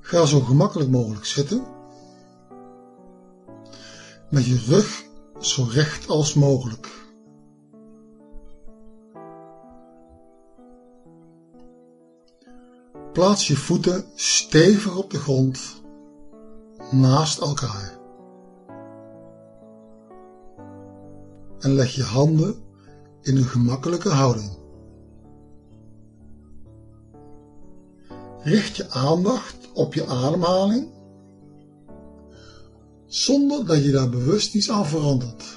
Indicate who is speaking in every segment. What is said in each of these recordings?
Speaker 1: Ga zo gemakkelijk mogelijk zitten, met je rug zo recht als mogelijk. Plaats je voeten stevig op de grond, naast elkaar. En leg je handen in een gemakkelijke houding. Richt je aandacht op je ademhaling, zonder dat je daar bewust iets aan verandert.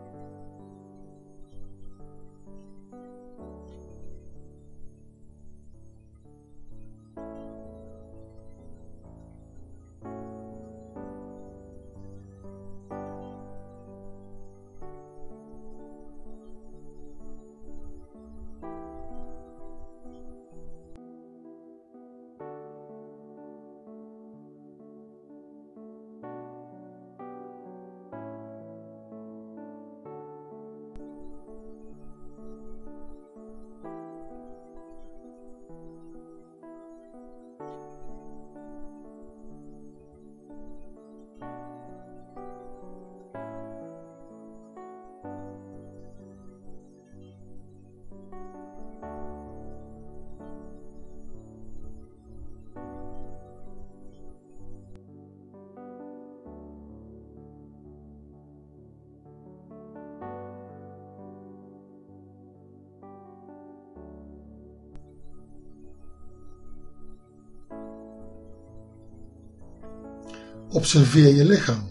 Speaker 1: Observeer je lichaam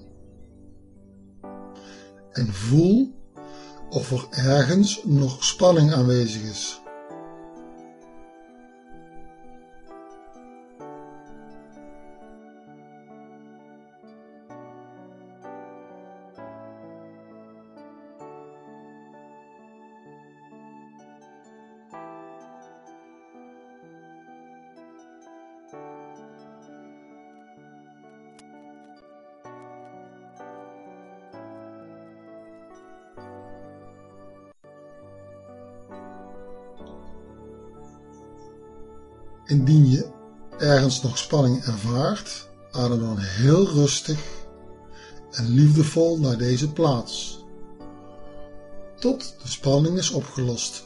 Speaker 1: en voel of er ergens nog spanning aanwezig is. Indien je ergens nog spanning ervaart, adem dan heel rustig en liefdevol naar deze plaats, tot de spanning is opgelost.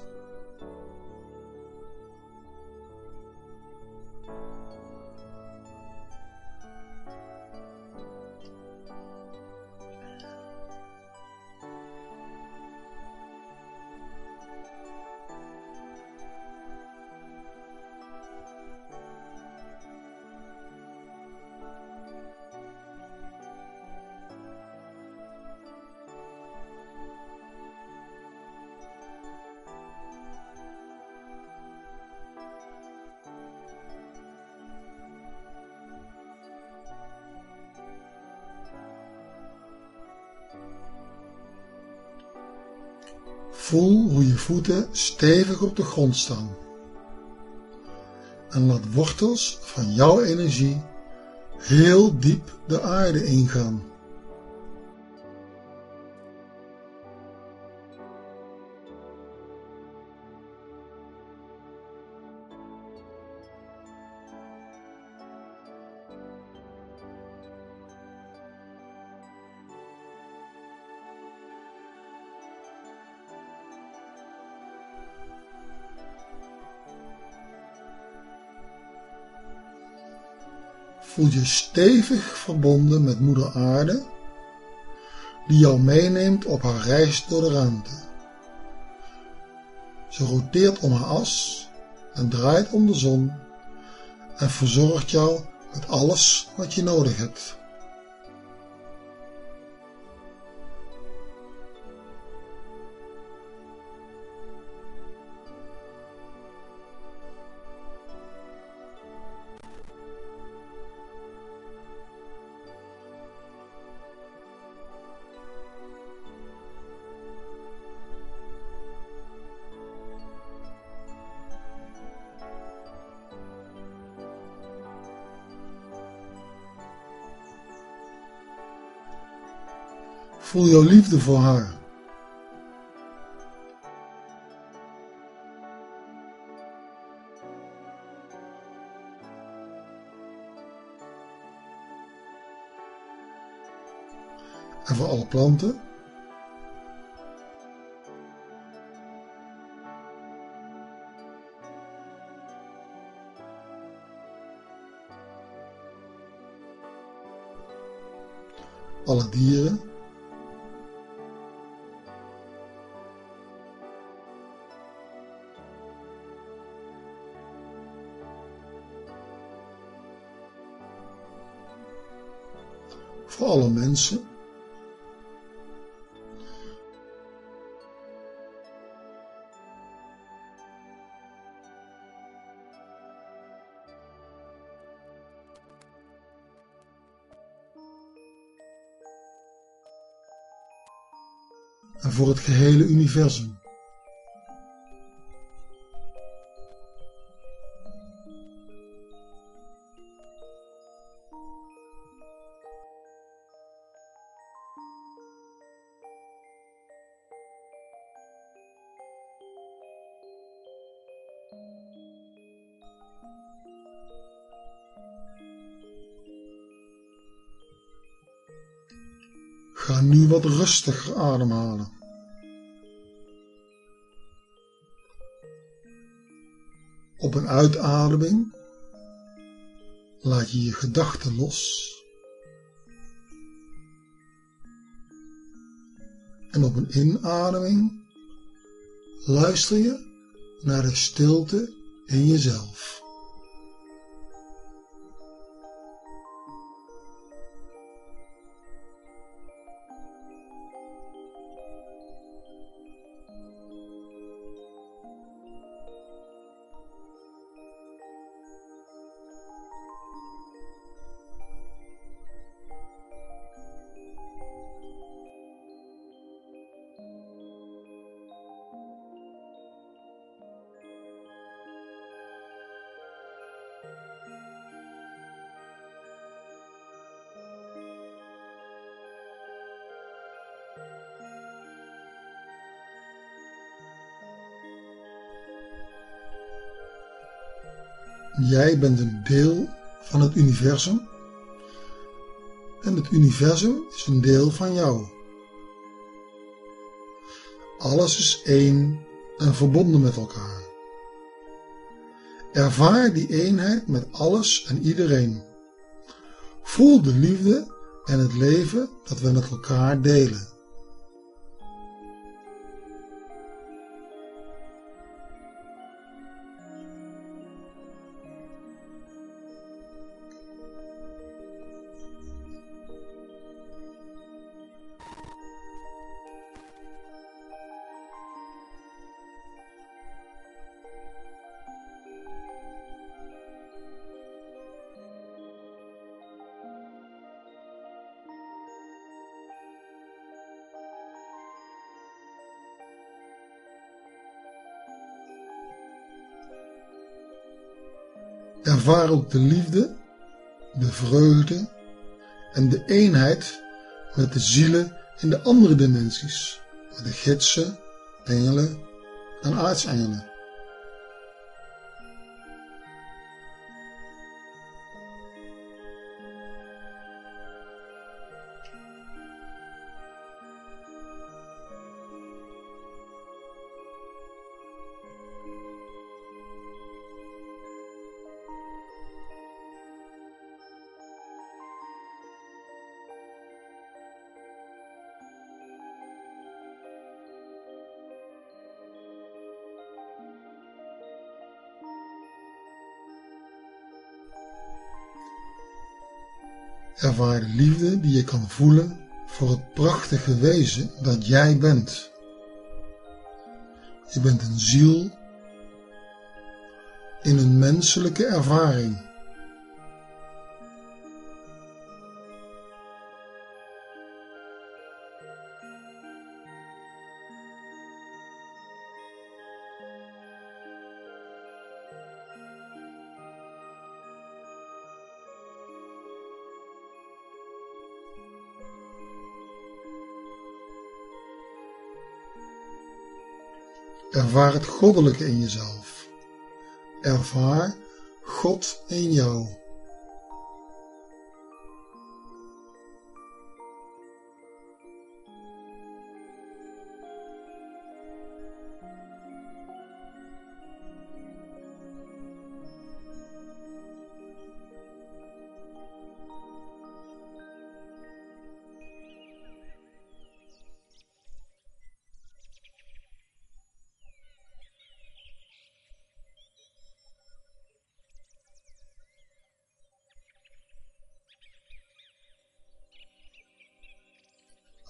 Speaker 1: Voel hoe je voeten stevig op de grond staan en laat wortels van jouw energie heel diep de aarde ingaan. Voel je stevig verbonden met Moeder Aarde, die jou meeneemt op haar reis door de ruimte. Ze roteert om haar as en draait om de zon en verzorgt jou met alles wat je nodig hebt. Voel jouw liefde voor haar. en voor alle planten. Alle dieren. Voor alle mensen. En voor het gehele universum. Ga nu wat rustiger ademhalen. Op een uitademing laat je je gedachten los. En op een inademing luister je naar de stilte in jezelf. Jij bent een deel van het universum en het universum is een deel van jou. Alles is één en verbonden met elkaar. Ervaar die eenheid met alles en iedereen. Voel de liefde en het leven dat we met elkaar delen. Ervaar ook de liefde, de vreugde en de eenheid met de zielen in de andere dimensies, met de gidsen, engelen en aartsengelen. Ervaar de liefde die je kan voelen voor het prachtige wezen dat jij bent. Je bent een ziel in een menselijke ervaring. Ervaar het goddelijke in jezelf. Ervaar God in jou.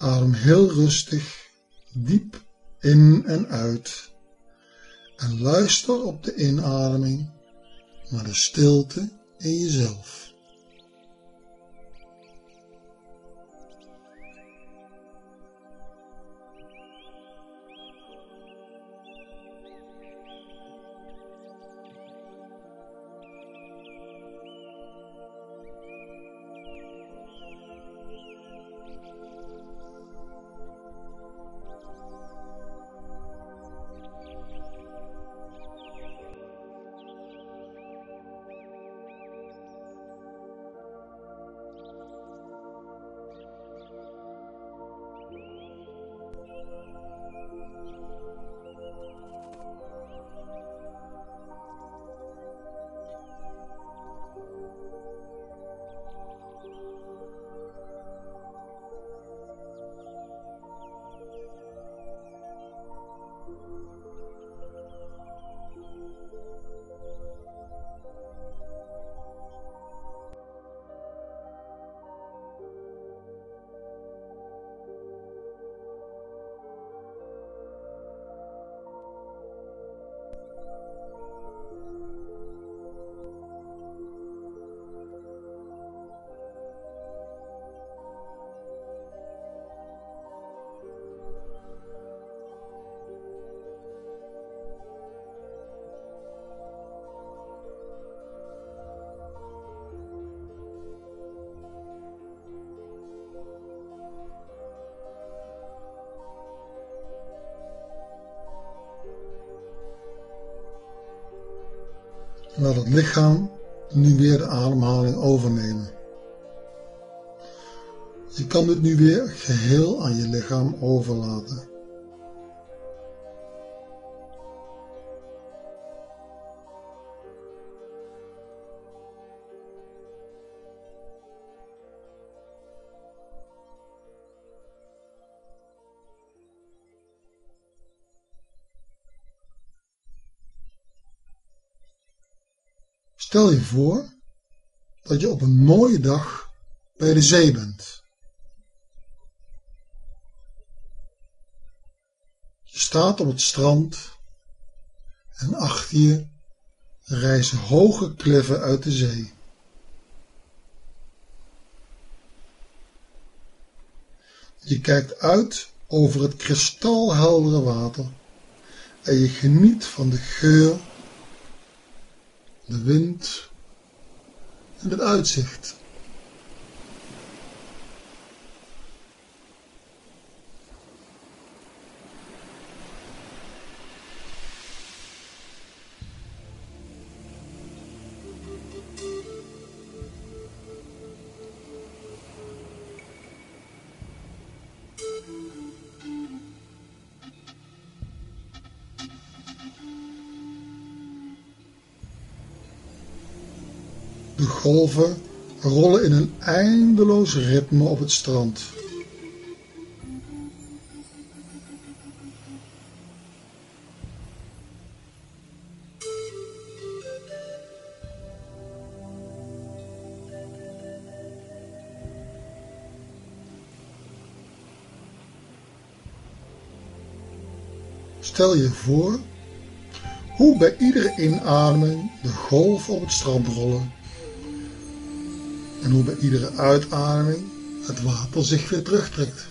Speaker 1: Adem heel rustig, diep in en uit. En luister op de inademing naar de stilte in jezelf. Laat het lichaam nu weer de ademhaling overnemen. Je kan dit nu weer geheel aan je lichaam overlaten. Stel je voor dat je op een mooie dag bij de zee bent. Je staat op het strand en achter je rijzen hoge kliffen uit de zee. Je kijkt uit over het kristalheldere water en je geniet van de geur, de wind en het uitzicht. De golven rollen in een eindeloos ritme op het strand. Stel je voor hoe bij iedere inademing de golven op het strand rollen en hoe bij iedere uitademing het water zich weer terugtrekt.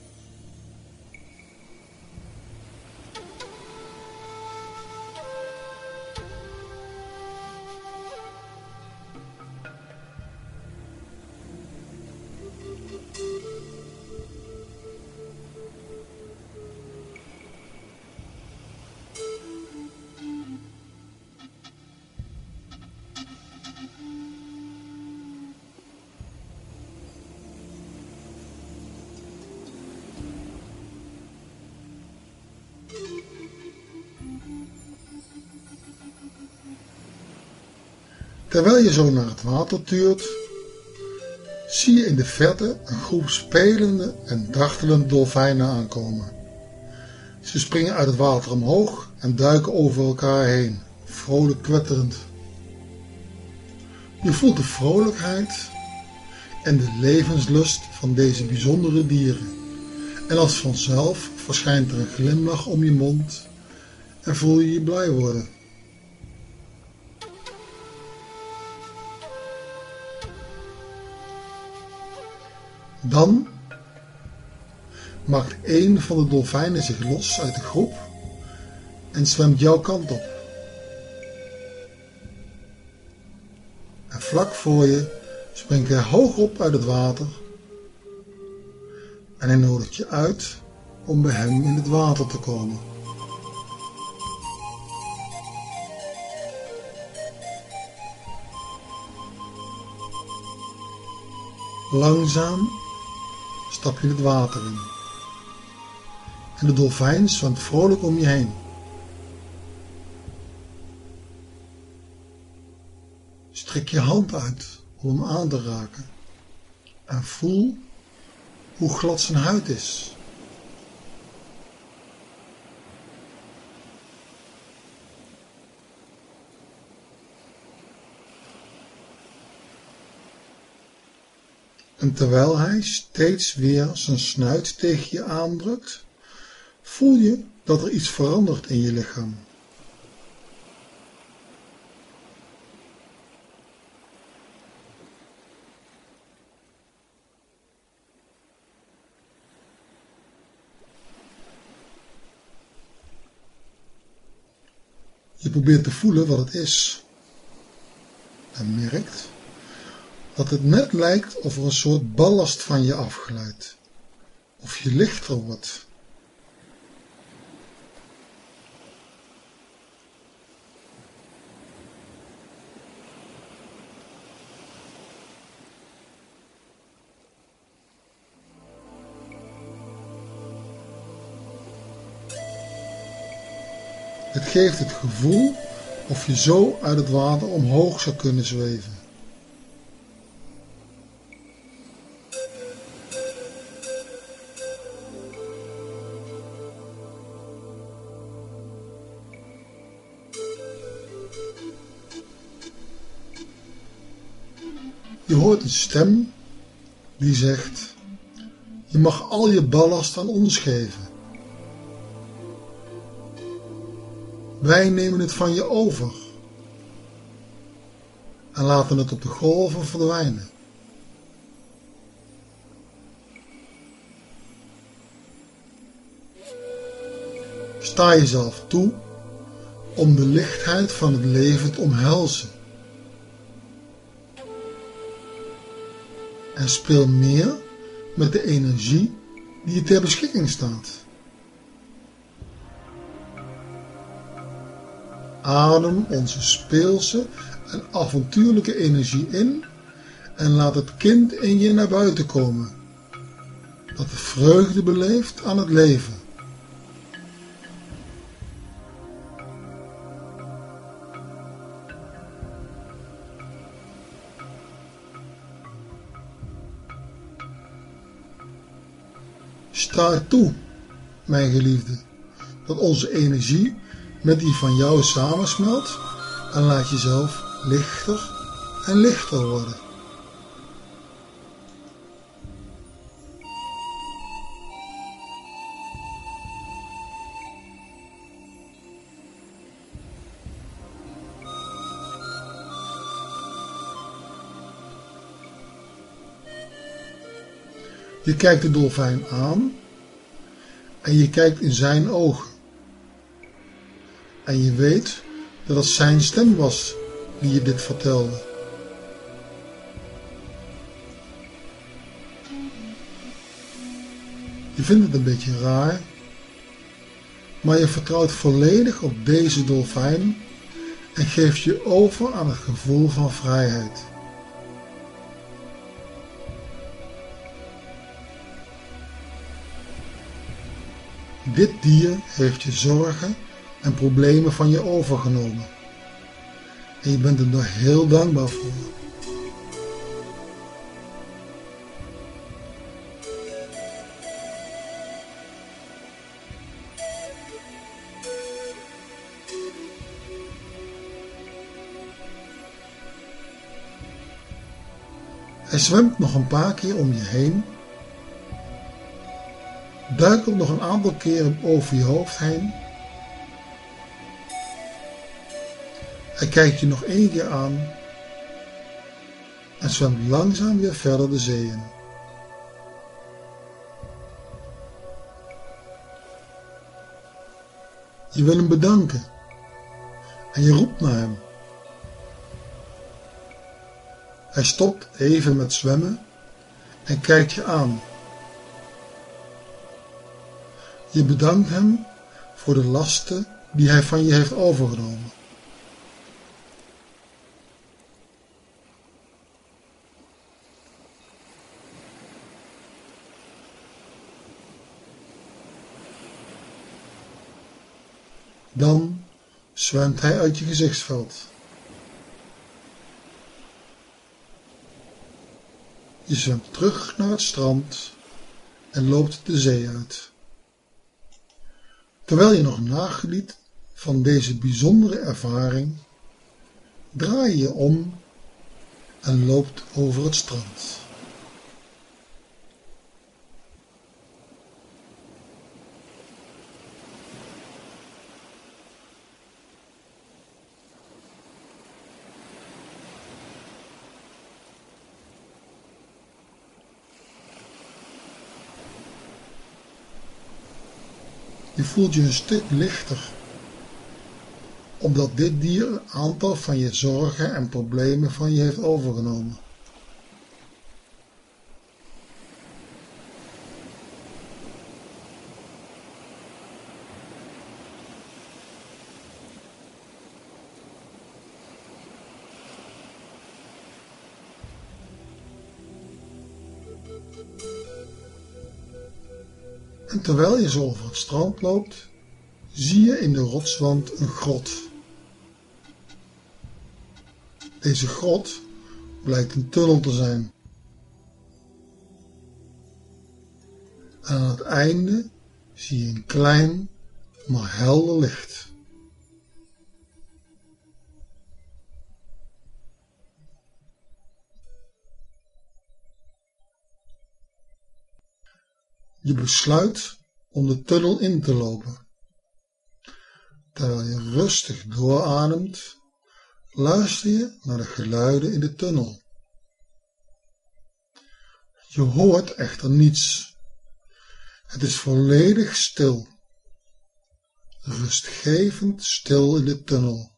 Speaker 1: Terwijl je zo naar het water tuurt, zie je in de verte een groep spelende en dartelende dolfijnen aankomen. Ze springen uit het water omhoog en duiken over elkaar heen, vrolijk kwetterend. Je voelt de vrolijkheid en de levenslust van deze bijzondere dieren En als vanzelf verschijnt er een glimlach om je mond en voel je je blij worden. Dan maakt een van de dolfijnen zich los uit de groep en zwemt jouw kant op. En vlak voor je springt hij hoog op uit het water en hij nodigt je uit om bij hem in het water te komen. Langzaam stap je het water in en de dolfijn zwemt vrolijk om je heen. Strek je hand uit om hem aan te raken en voel hoe glad zijn huid is. En terwijl hij steeds weer zijn snuit tegen je aandrukt, voel je dat er iets verandert in je lichaam. Je probeert te voelen wat het is en merkt dat het net lijkt of er een soort ballast van je afglijdt, of je lichter wordt. Het geeft het gevoel of je zo uit het water omhoog zou kunnen zweven. Je hoort een stem die zegt: je mag al je ballast aan ons geven. Wij nemen het van je over en laten het op de golven verdwijnen. Sta jezelf toe om de lichtheid van het leven te omhelzen. En speel meer met de energie die je ter beschikking staat. Adem onze speelse en avontuurlijke energie in en laat het kind in je naar buiten komen, dat de vreugde beleeft aan het leven. Sta er toe, mijn geliefde, dat onze energie met die van jou samensmelt en laat jezelf lichter en lichter worden. Je kijkt de dolfijn aan en je kijkt in zijn ogen. En je weet dat het zijn stem was die je dit vertelde. Je vindt het een beetje raar, maar je vertrouwt volledig op deze dolfijn en geeft je over aan het gevoel van vrijheid. Dit dier heeft je zorgen en problemen van je overgenomen. En je bent er nog heel dankbaar voor. Hij zwemt nog een paar keer om je heen, duikelt nog een aantal keren over je hoofd heen. Hij kijkt je nog 1 keer aan en zwemt langzaam weer verder de zee in. Je wil hem bedanken en je roept naar hem. Hij stopt even met zwemmen en kijkt je aan. Je bedankt hem voor de lasten die hij van je heeft overgenomen. Dan zwemt hij uit je gezichtsveld. Je zwemt terug naar het strand en loopt de zee uit. Terwijl je nog nageniet van deze bijzondere ervaring, draai je je om en loopt over het strand. Je voelt je een stuk lichter, omdat dit dier een aantal van je zorgen en problemen van je heeft overgenomen. En terwijl je zo over het strand loopt, zie je in de rotswand een grot. Deze grot blijkt een tunnel te zijn. En aan het einde zie je een klein, maar helder licht. Je besluit om de tunnel in te lopen. Terwijl je rustig doorademt, luister je naar de geluiden in de tunnel. Je hoort echter niets. Het is volledig stil. Rustgevend stil in de tunnel.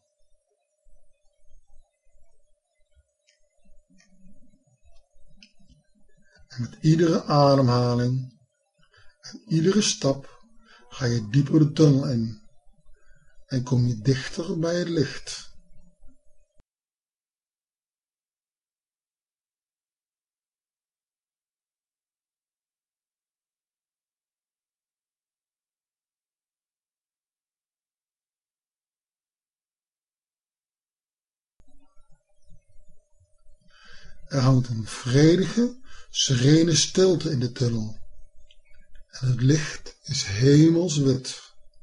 Speaker 1: En met iedere ademhaling en iedere stap ga je dieper de tunnel in en kom je dichter bij het licht. Er hangt een vredige, serene stilte in de tunnel en het licht is hemelswit.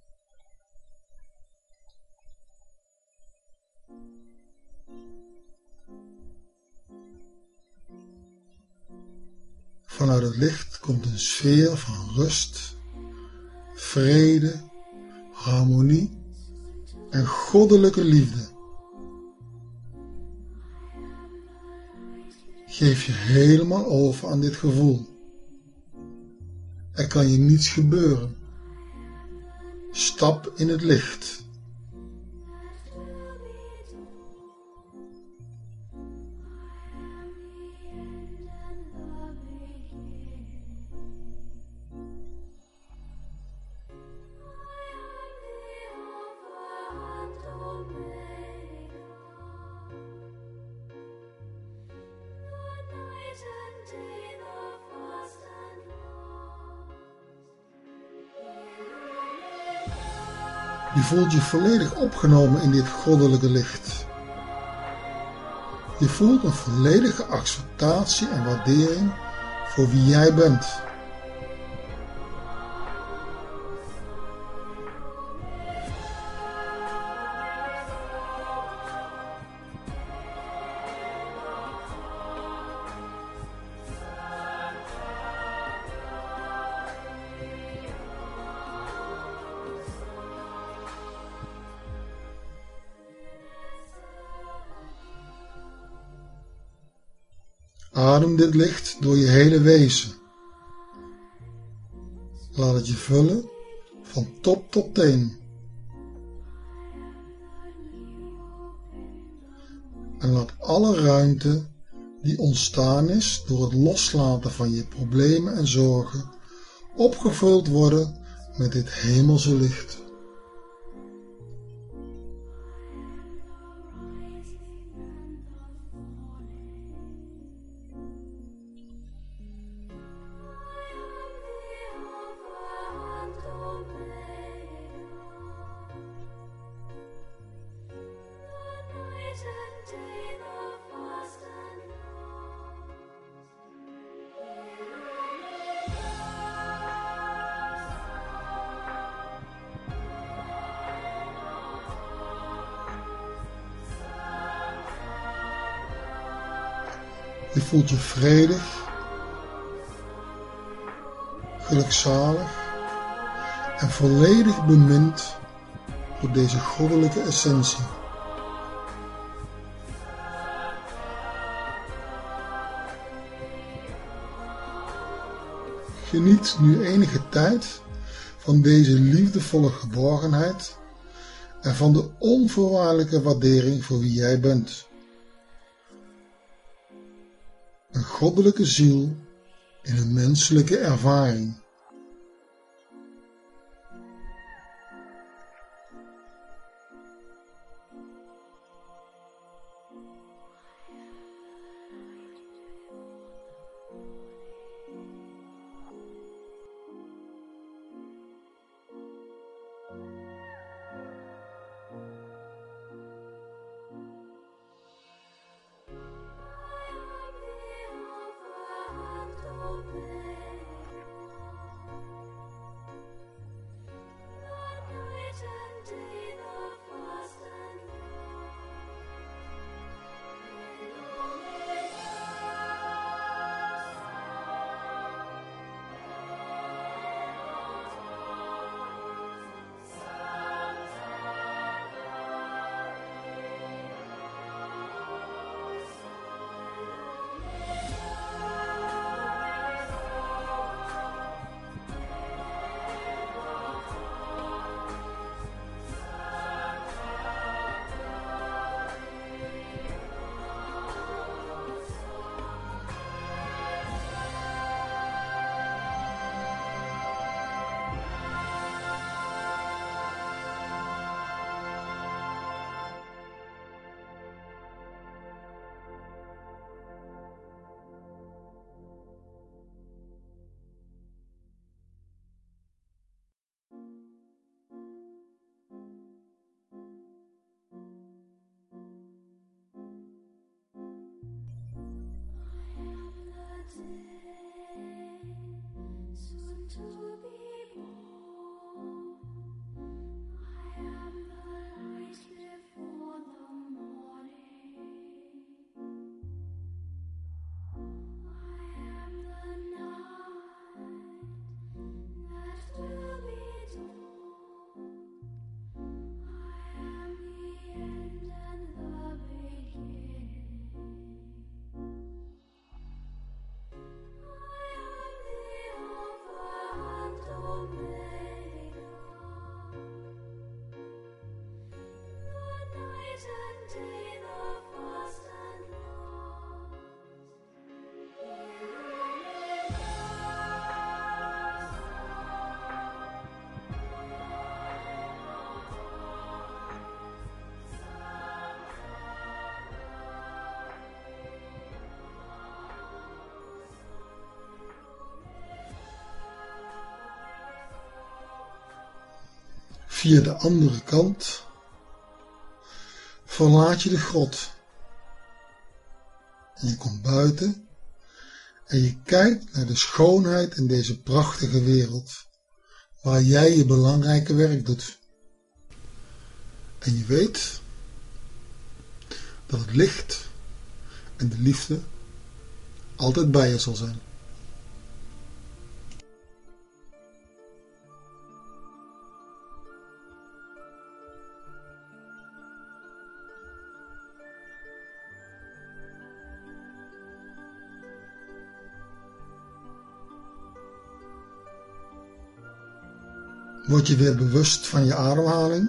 Speaker 1: Vanuit het licht komt een sfeer van rust, vrede, harmonie en goddelijke liefde. Geef je helemaal over aan dit gevoel. Er kan je niets gebeuren. Stap in het licht. Je voelt je volledig opgenomen in dit goddelijke licht. Je voelt een volledige acceptatie en waardering voor wie jij bent. Adem dit licht door je hele wezen. Laat het je vullen van top tot teen. En laat alle ruimte die ontstaan is door het loslaten van je problemen en zorgen opgevuld worden met dit hemelse licht. Je voelt je vredig, gelukzalig en volledig bemind door deze goddelijke essentie. Geniet nu enige tijd van deze liefdevolle geborgenheid en van de onvoorwaardelijke waardering voor wie jij bent. Een goddelijke ziel in een menselijke ervaring. Via de andere kant verlaat je de grot. En je komt buiten en je kijkt naar de schoonheid in deze prachtige wereld waar jij je belangrijke werk doet. En je weet dat het licht en de liefde altijd bij je zal zijn. Word je weer bewust van je ademhaling.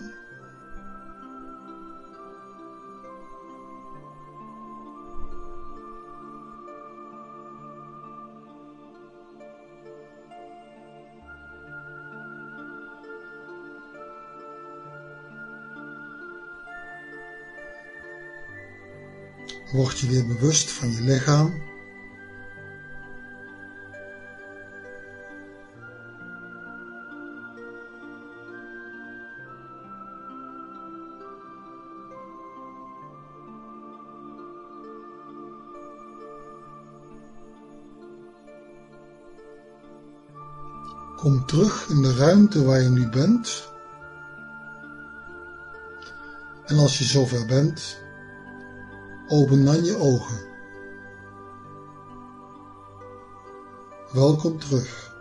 Speaker 1: Word je weer bewust van je lichaam. Kom terug in de ruimte waar je nu bent. En als je zover bent, open dan je ogen. Welkom terug.